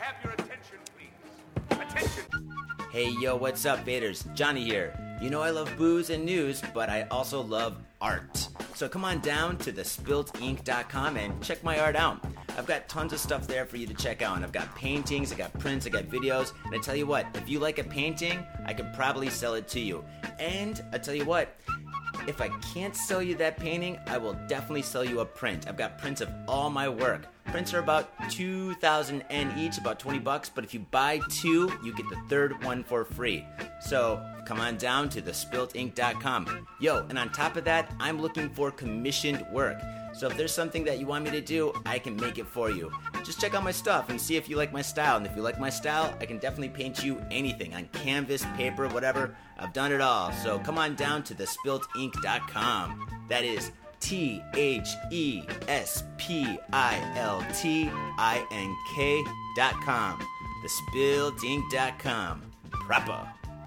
S4: Hey, yo, what's up, faders? Johnny here. You know I love booze and news, but I also love art. So come on down to the spilt ink dot com and check my art out. I've got tons of stuff there for you to check out. And I've got paintings, I got prints, I got videos. And I tell you what, if you like a painting, I could probably sell it to you. And I tell you what, if I can't sell you that painting, I will definitely sell you a print. I've got prints of all my work. Prints are about two thousand yen each, about twenty bucks, but if you buy two, you get the third one for free. So come on down to the spilt ink dot com. Yo, and on top of that, I'm looking for commissioned work. So if there's something that you want me to do, I can make it for you. Just check out my stuff and see if you like my style. And if you like my style, I can definitely paint you anything on canvas, paper, whatever. I've done it all. So come on down to the spilt ink dot com. That is T H E S P I L T I N K dot com. the spilt ink dot com. Proper.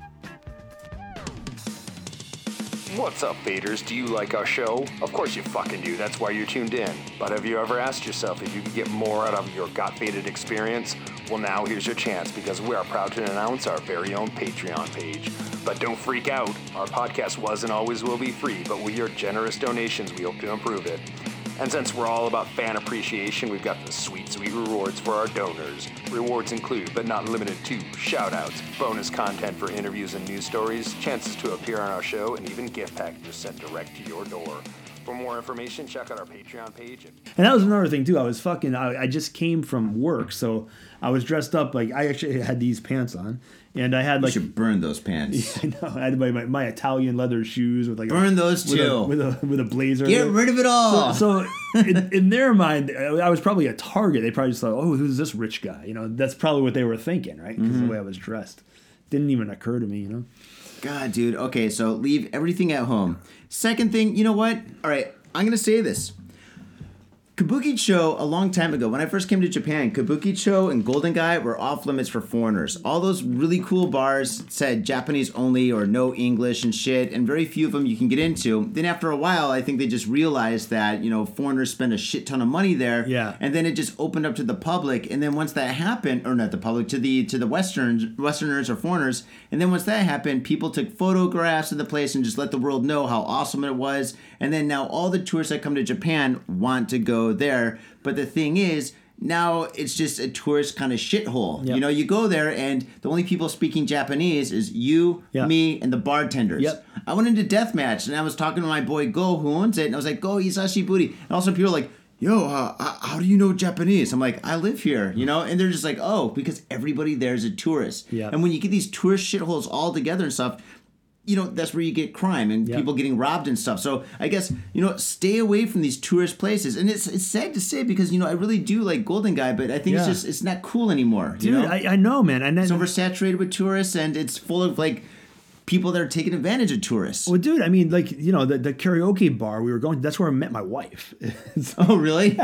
S5: What's up, faders? Do you like our show? Of course you fucking do. That's why you're tuned in. But have you ever asked yourself if you could get more out of your Got Faded experience? Well, now here's your chance, because we are proud to announce our very own Patreon page. But don't freak out. Our podcast was and always will be free, but with your generous donations, we hope to improve it. And since we're all about fan appreciation, we've got the sweet, sweet rewards for our donors. Rewards include, but not limited to, shout-outs, bonus content for interviews and news stories, chances to appear on our show, and even gift packages sent direct to your door. For more information, check out our Patreon page.
S3: And that was another thing, too. I was fucking, I, I just came from work, so I was dressed up, like, I actually had these pants on. And I had,
S2: You
S3: like...
S2: should burn those pants.
S3: I know. I had my, my, my Italian leather shoes with, like...
S2: Burn
S3: a,
S2: those,
S3: with
S2: too.
S3: A, with, a, with a blazer.
S2: Get rid of it all.
S3: So, so in, in their mind, I was probably a target. They probably just thought, oh, who's this rich guy? You know, that's probably what they were thinking, right? Because
S2: Mm-hmm.
S3: the way I was dressed. Didn't even occur to me, you know?
S2: God, dude. Okay, so leave everything at home. Second thing, you know what? All right, I'm going to say this. Kabukicho, a long time ago, when I first came to Japan, Kabukicho and Golden Gai were off limits for foreigners. All those really cool bars said Japanese only or no English and shit, and very few of them you can get into. Then after a while, I think they just realized that, you know, foreigners spend a shit ton of money there.
S3: Yeah.
S2: And then it just opened up to the public. And then once that happened, or not the public, to the to the Westerns, Westerners or foreigners, and then once that happened, people took photographs of the place and just let the world know how awesome it was. And then now all the tourists that come to Japan want to go there. But the thing is, now it's just a tourist kind of shithole.
S3: Yep.
S2: You know, you go there and the only people speaking Japanese is you,
S3: Yep.
S2: me, and the bartenders.
S3: Yep.
S2: I went into Deathmatch and I was talking to my boy Go, who owns it, and I was like, Go Isashiburi. And also people are like, yo, uh, uh, how do you know Japanese? I'm like, I live here, you know? And they're just like, oh, because everybody there is a tourist.
S3: Yeah.
S2: And when you get these tourist shitholes all together and stuff, you know, that's where you get crime and
S3: Yeah.
S2: people getting robbed and stuff. So I guess, you know, stay away from these tourist places. And it's it's sad to say because, you know, I really do like Golden Guy, but I think it's
S3: Yeah.
S2: just, it's not cool anymore.
S3: Dude,
S2: you know?
S3: I, I know, man. And then,
S2: It's oversaturated with tourists and it's full of, like, people that are taking advantage of tourists.
S3: well, dude, I mean, like, you know, the, the karaoke bar we were going to, that's where I met my wife. So,
S2: Oh, really?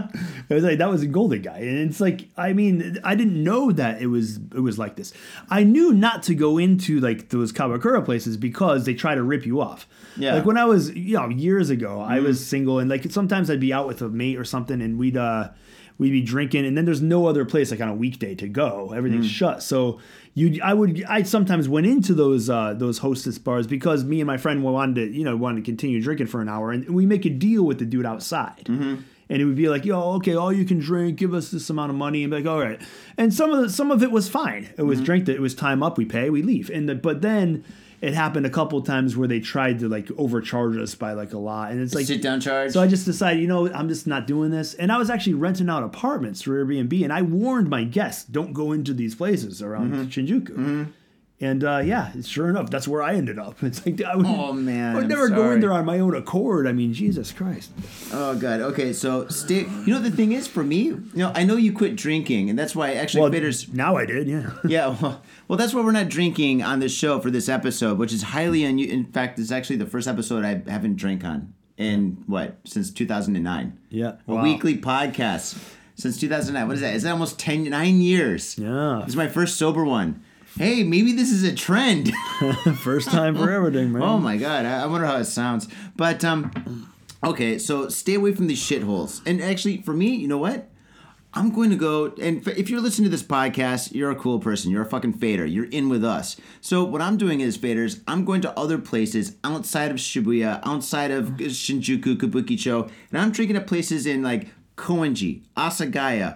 S3: it was like, that was a Golden Guy. And it's like, I mean, I didn't know that it was it was like this. I knew not to go into, like, those Kabakura places because they try to rip you off.
S2: Yeah.
S3: Like, when I was, you know, years ago, I was single, and, like, sometimes I'd be out with a mate or something, and we'd, uh, we'd be drinking, and then there's no other place, like, on a weekday to go. Everything's shut. So, you, I would, I sometimes went into those, uh, those hostess bars because me and my friend wanted to, you know, wanted to continue drinking for an hour, and we make a deal with the dude outside. And it would be like, yo, okay, all you can drink, give us this amount of money, and be like, all right. And some of the, some of it was fine. It was drink, it was time up, we pay, we leave. And the, but then it happened a couple of times where they tried to like overcharge us by like a lot, and it's like
S2: Sit down charge.
S3: So I just decided, you know, I'm just not doing this. And I was actually renting out apartments through Airbnb, and I warned my guests, don't go into these places around
S2: Mm-hmm.
S3: Shinjuku. And uh, yeah, sure enough, that's where I ended up. It's like I would,
S2: Oh, man,
S3: I would
S2: I'm
S3: never go
S2: sorry.
S3: in there on my own accord. I mean, Jesus Christ.
S2: Oh, God. Okay, so stay. You know, the thing is, for me, you know, I know you quit drinking, and that's why actually
S3: Well,
S2: Faders.
S3: now I did, yeah.
S2: Yeah, well, well, that's why we're not drinking on this show for this episode, which is highly unusual. In fact, it's actually the first episode I haven't drank on in what since two thousand nine.
S3: Yeah,
S2: a
S3: wow.
S2: weekly podcast since two thousand nine. What is that? Is that almost ten, nine years?
S3: Yeah.
S2: This is my first sober one. Hey, maybe this is a trend.
S3: First time for everything, man.
S2: Oh my God, I, I wonder how it sounds. But um, okay, so stay away from these shitholes. And actually, for me, you know what? I'm going to go, and if you're listening to this podcast, you're a cool person. You're a fucking fader. You're in with us. So what I'm doing is, faders, I'm going to other places outside of Shibuya, outside of Shinjuku, Kabukicho, and I'm drinking at places in like Koenji, Asagaya,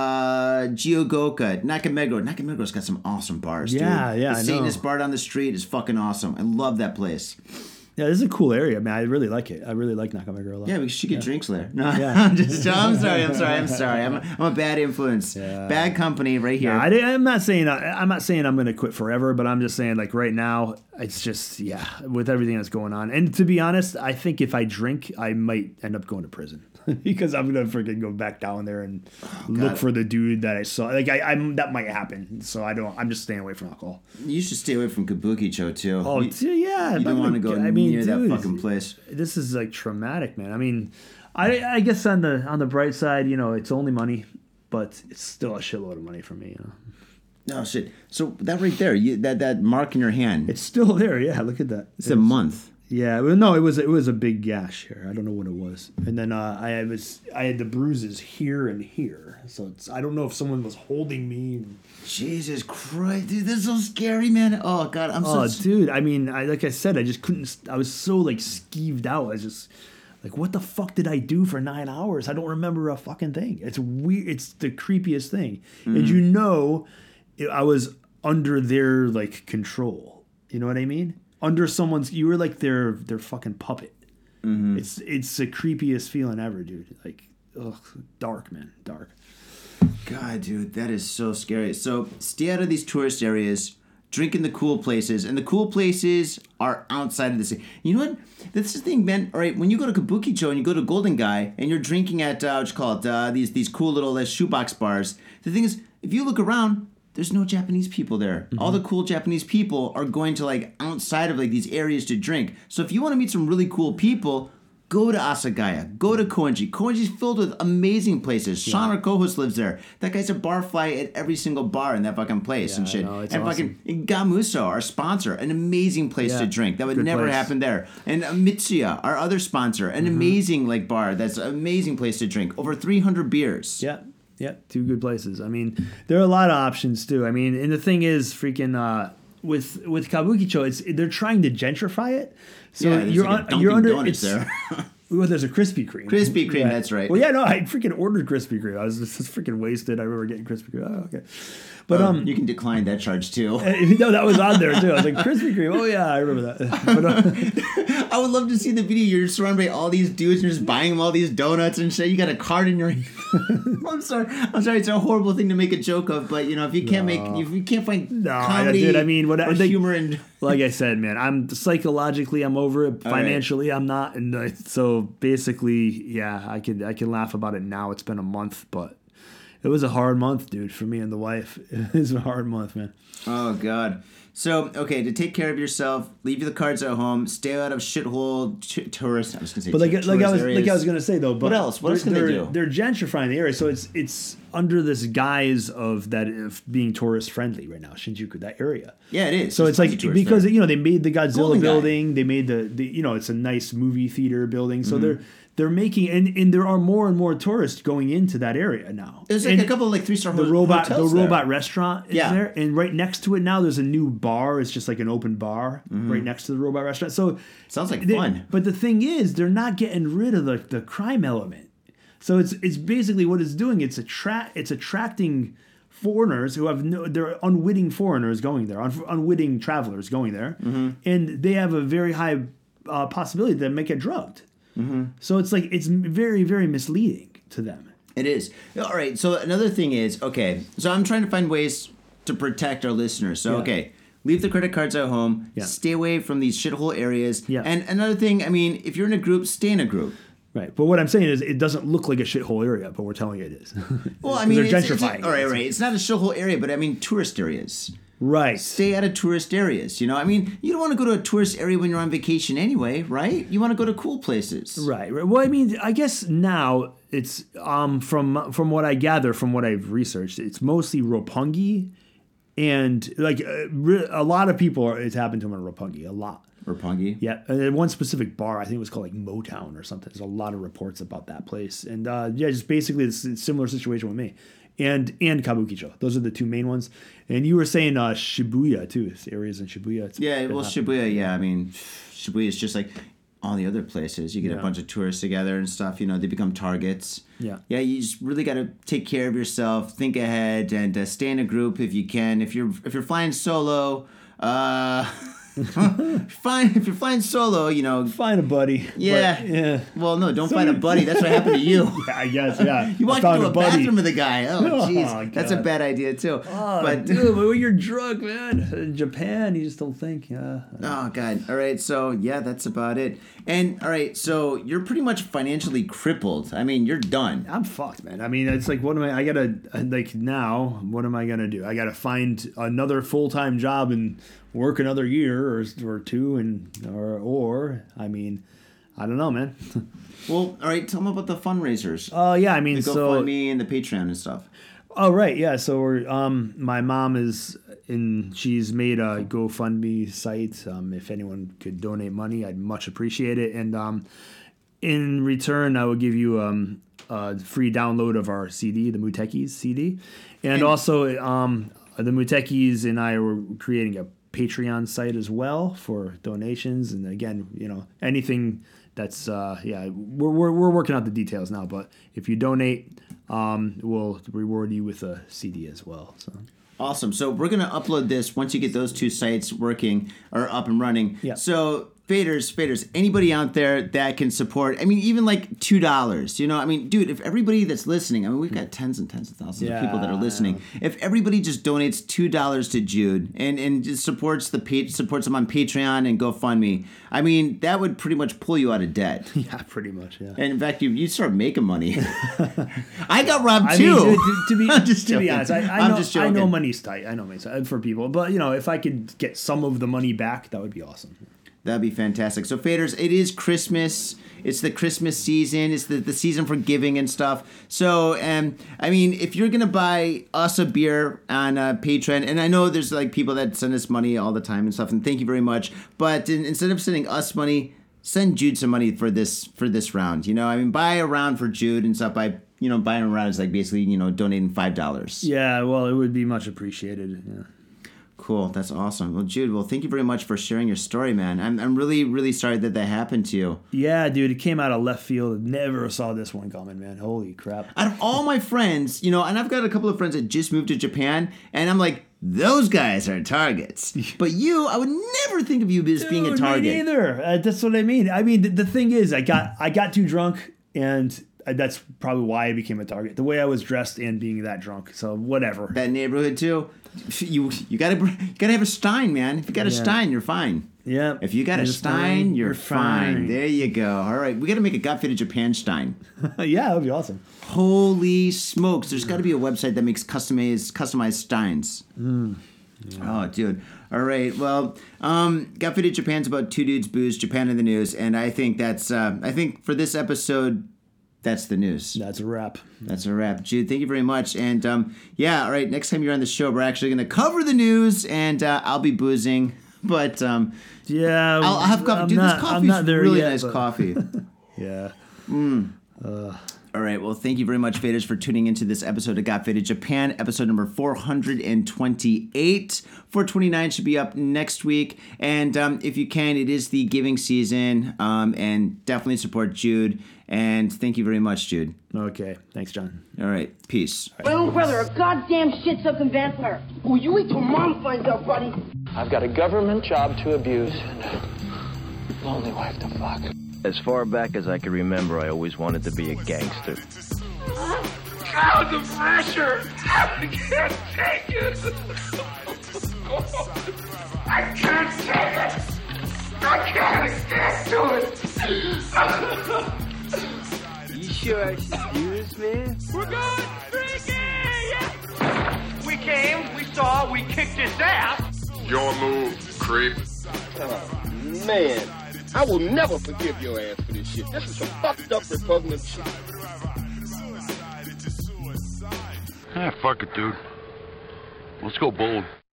S2: uh, Gyogoka, Nakameguro. Nakameguro's got some awesome bars, dude.
S3: Yeah, yeah,
S2: The
S3: I
S2: Satanist
S3: know.
S2: bar down the street is fucking awesome. I love that place.
S3: Yeah, this is a cool area, man. I really like it. I really like Nakameguro a lot.
S2: Yeah, because she get drinks there. No,
S3: Yeah.
S2: I'm just. I'm sorry. I'm sorry. I'm sorry. I'm a, I'm a bad influence.
S3: Yeah.
S2: Bad company right here.
S3: Yeah, I, di- I'm not saying I, I'm not saying I'm going to quit forever, but I'm just saying like right now it's just yeah with everything that's going on. And to be honest, I think if I drink, I might end up going to prison because I'm going to freaking go back down there and look for the dude that I saw. Like I, I'm that might happen. So I don't. I'm just staying away from alcohol.
S2: You should stay away from Kabukicho too.
S3: Oh
S2: you,
S3: dude, yeah,
S2: you
S3: I'm
S2: don't
S3: not
S2: want to
S3: gonna-
S2: go
S3: I mean,
S2: near
S3: dude,
S2: that fucking place.
S3: This is like traumatic, man. I mean, I I guess on the on the bright side, you know, it's only money, but it's still a shitload of money for me. You know,
S2: Oh shit. So that right there, you, that that mark in your hand.
S3: it's still there. Yeah, look at that.
S2: It's a month.
S3: Yeah, well, no, it was it was a big gash here. I don't know what it was. And then uh, I was I had the bruises here and here. So it's I don't know if someone was holding me.
S2: Jesus Christ, dude, that's so scary, man. Oh God, I'm
S3: Oh,
S2: so.
S3: dude, I mean, I like I said, I just couldn't. I was so like skeeved out. I was just like, what the fuck did I do for nine hours? I don't remember a fucking thing. It's weird. It's the creepiest thing. And you know, I was under their like control. You know what I mean? Under someone's, you were like their their fucking puppet. Mm-hmm. It's it's the creepiest feeling ever, dude. Like, ugh, dark, man, dark.
S2: God, dude, that is so scary. So stay out of these tourist areas. Drink in the cool places, and the cool places are outside of the city. You know what? That's the thing, man. All right, when you go to Kabukicho and you go to Golden Guy and you're drinking at uh, what you call it, uh, these these cool little uh, shoebox bars. The thing is, if you look around, there's no Japanese people there.
S3: Mm-hmm.
S2: All the cool Japanese people are going to like outside of like these areas to drink. So if you want to meet some really cool people, go to Asagaya. Go to Koenji. Koenji's filled with amazing places. Sean Arcohos lives there. That guy's a barfly at every single bar in that fucking place
S3: Yeah,
S2: and
S3: I
S2: shit.
S3: know, it's
S2: and
S3: awesome.
S2: fucking Gamuso, our sponsor, an amazing place
S3: Yeah,
S2: to drink. That would
S3: good
S2: never
S3: place.
S2: happen there. And uh, Mitsuya, our other sponsor, an
S3: Mm-hmm.
S2: amazing like bar. That's an amazing place to drink. Over three hundred beers.
S3: Yeah, yeah, two good places. I mean, there are a lot of options too. I mean, and the thing is, freaking uh, with with Kabukicho, it's they're trying to gentrify it. So
S2: Yeah, there's
S3: you're
S2: like a
S3: un, you're
S2: Dunkin'
S3: under
S2: Donuts
S3: it's,
S2: there.
S3: Well, there's a Krispy Kreme.
S2: Krispy Kreme, that's right.
S3: Well, yeah, no, I freaking ordered Krispy Kreme. I was just freaking wasted. I remember getting Krispy Kreme. Oh, okay. But
S2: um,
S3: um,
S2: you can decline that charge too.
S3: no, that was on there too. I was like, Krispy Kreme. Oh yeah, I remember that. But, uh,
S2: I would love to see the video. You're surrounded by all these dudes. You're just buying them all these donuts and shit. You got a card in your. I'm sorry. I'm sorry. It's a horrible thing to make a joke of, but you know, if you can't make, if you can't find
S3: no,
S2: comedy,
S3: dude. I mean, what
S2: or
S3: I think,
S2: humor and.
S3: Like I said, man, I'm psychologically I'm over it. Financially, right. I'm not, and uh, so basically, yeah, I can I can laugh about it now. It's been a month, but it was a hard month, dude, for me and the wife. It was a hard month, man.
S2: Oh God. So, okay, to take care of yourself, leave the cards at home, stay out of shithole t- tourist. I was gonna say,
S3: but like,
S2: t-
S3: like I was,
S2: areas.
S3: like I was gonna say though. But
S2: what else? What else can they
S3: they're,
S2: do?
S3: They're gentrifying the area, so it's it's under this guise of that of being tourist friendly right now, Shinjuku, that area.
S2: Yeah, it is.
S3: So
S2: There's
S3: it's like because
S2: there.
S3: you know they made the Godzilla
S2: Golden
S3: building,
S2: Guy.
S3: they made the, the you know it's a nice movie theater building, so
S2: Mm-hmm.
S3: they're. They're making and, and there are more and more tourists going into that area now.
S2: There's like
S3: and
S2: a couple of like three star
S3: the robot
S2: hotels
S3: the
S2: there.
S3: robot restaurant is
S2: Yeah.
S3: there, and right next to it now there's a new bar. It's just like an open bar
S2: Mm-hmm.
S3: right next to the robot restaurant. So
S2: Sounds like
S3: they-
S2: fun.
S3: But the thing is, they're not getting rid of the, the crime element. So it's it's basically what it's doing. It's attract it's attracting foreigners who have no they're unwitting foreigners going there, un, unwitting travelers going there,
S2: Mm-hmm.
S3: and they have a very high uh, possibility that they might get drugged.
S2: Mm-hmm.
S3: So it's like it's very very misleading to them.
S2: It is. All right. So another thing is, okay, so I'm trying to find ways to protect our listeners. So,
S3: Yeah.
S2: okay, leave the credit cards at home.
S3: Yeah.
S2: Stay away from these shithole areas.
S3: Yeah.
S2: And another thing, I mean, if you're in a group, stay in a group.
S3: Right, but what I'm saying is, it doesn't look like a shithole area, but we're telling you it is.
S2: Well, I mean,
S3: they're
S2: it's, it's,
S3: gentrifying.
S2: all right,
S3: it.
S2: right. It's not a shithole area, but I mean, tourist areas.
S3: Right.
S2: Stay out of tourist areas. You know, I mean, you don't want to go to a tourist area when you're on vacation anyway, right? You want to go to cool places.
S3: Right. Right. Well, I mean, I guess now it's um from from what I gather from what I've researched, it's mostly Roppongi, and like uh, re- a lot of people are, it's happened to them in Roppongi a lot.
S2: Roppongi.
S3: Yeah, and then one specific bar, I think it was called like Motown or something. There's a lot of reports about that place, and uh, yeah, just basically it's a similar situation with me, and and Kabukicho. Those are the two main ones. And you were saying uh, Shibuya too. It's areas in Shibuya. It's
S2: Yeah,
S3: been
S2: well,
S3: happening.
S2: Shibuya, yeah. I mean, Shibuya is just like all the other places. You get
S3: Yeah.
S2: a bunch of tourists together and stuff. You know, they become targets.
S3: Yeah.
S2: Yeah, you just really got to take care of yourself, think ahead, and uh, stay in a group if you can. If you're if you're flying solo, uh, fine. If you're flying solo, you know.
S3: Find a buddy.
S2: Yeah.
S3: But, yeah.
S2: Well, no, don't find a buddy. That's what happened to you.
S3: Yeah, I guess. Yeah.
S2: You
S3: I
S2: walked
S3: found
S2: into a
S3: buddy.
S2: bathroom with a guy. Oh,
S3: Oh,
S2: jeez. That's a
S3: God.
S2: bad idea, too.
S3: Oh,
S2: but
S3: dude, but when you're drunk, man, in Japan, you just don't think. Yeah.
S2: Oh, God. All right. So, yeah, that's about it. And, all right. So, you're pretty much financially crippled. I mean, you're done.
S3: I'm fucked, man. I mean, it's like, what am I? I gotta like now. What am I gonna do? I gotta find another full time job and work another year or or two, and or or I mean, I don't know, man.
S2: Well, all right. Tell them about the fundraisers.
S3: Oh yeah, I mean,
S2: the
S3: so
S2: GoFundMe and the Patreon and stuff.
S3: oh right, yeah. So we're, um, my mom is in. She's made a GoFundMe site. Um, if anyone could donate money, I'd much appreciate it. And um, in return, I will give you um a free download of our C D, the Mutekis C D, and,
S2: And-
S3: also um the Mutekis and I were creating a Patreon site as well for donations. And again, you know, anything that's uh yeah, we're we're, we're working out the details now. But if you donate, um, we'll reward you with a C D as well. So.
S2: Awesome. So, we're going to upload this once you get those two sites working or up and running.
S3: Yeah.
S2: So, faders, faders, anybody out there that can support, I mean, even like two dollars, you know, I mean, dude, if everybody that's listening, I mean, we've got tens and tens of thousands of people that are
S3: Yeah.
S2: listening. If everybody just donates two dollars to Jude and, and just supports the page, supports him on Patreon and GoFundMe, I mean, that would pretty much pull you out of debt.
S3: Yeah, pretty much. Yeah.
S2: And in fact, you you start making money. I got robbed
S3: I
S2: too.
S3: mean, to, to be
S2: I'm just
S3: to be
S2: joking.
S3: honest, I, I
S2: I'm
S3: know
S2: just
S3: I know
S2: joking.
S3: money's tight. I know money's tight for people, but you know, if I could get some of the money back, that would be awesome.
S2: That'd be fantastic. So, faders, it is Christmas. It's the Christmas season. It's the, the season for giving and stuff. So, um, I mean, if you're going to buy us a beer on uh, Patreon, and I know there's like people that send us money all the time and stuff, and thank you very much. But in, instead of sending us money, send Jude some money for this for this round. You know, I mean, buy a round for Jude and stuff. By, you know, buying a round is like basically, you know, donating five dollars.
S3: Yeah, well, it would be much appreciated. Yeah.
S2: Cool. That's awesome. Well, Jude, well, thank you very much for sharing your story, man. I'm I'm really, really sorry that that happened to you.
S3: Yeah, dude, it came out of left field. Never saw this one coming, man. Holy crap.
S2: Out of all my friends, you know, and I've got a couple of friends that just moved to Japan, and I'm like, those guys are targets. But you, I would never think of you as
S3: Dude,
S2: being a target.
S3: Me neither. Uh, that's what I mean. I mean, the, the thing is, I got I got too drunk, and that's probably why I became a target. The way I was dressed and being that drunk. So whatever.
S2: That neighborhood too. You you gotta you gotta have a Stein, man. If you got a
S3: Yeah.
S2: Stein, you're fine.
S3: Yeah.
S2: If you got a Stein, you're fine. There you go. All right, we got to make a Got Fitted Japan Stein.
S3: Yeah, that would be awesome.
S2: Holy smokes! There's got to be a website that makes customized customized Steins.
S3: Mm. Yeah.
S2: Oh, dude. All right. Well, um, Got Fitted Japan's about two dudes, booze, Japan in the news, and I think that's uh, I think for this episode, that's the news.
S3: That's a wrap.
S2: That's a wrap. Jude, thank you very much. And um, yeah, all right, next time you're on the show, we're actually going to cover the news, and uh, I'll be boozing. But um,
S3: yeah,
S2: I'll, I'll have coffee.
S3: I'm
S2: Dude,
S3: not,
S2: this coffee
S3: I'm not
S2: is
S3: there
S2: really
S3: yet,
S2: nice
S3: but-
S2: coffee.
S3: Yeah.
S2: Mm. All right. Well, thank you very much, Faders, for tuning into this episode of Got Faded Japan, episode number four hundred twenty-eight. four twenty-nine should be up next week. And um, if you can, it is the giving season. Um, and definitely support Jude. And thank you very much, Jude.
S3: Okay. Thanks, John.
S2: All right. Peace.
S6: My own brother, a goddamn shit-sucking vampire. Oh, you wait till Mom finds out, buddy.
S7: I've got a government job to abuse and a lonely wife to fuck.
S8: As far back as I can remember, I always wanted to be a gangster.
S9: God, the pressure! I can't take it! I can't take it! I can't stand to it!
S8: You sure I should do this, man?
S9: We're going freaky! We came, we saw, we kicked his ass!
S10: Your move, creep.
S11: Oh, man. I will never forgive your ass for this shit. This is some fucked up repugnant shit.
S10: Ah, fuck it, dude. Let's go bold.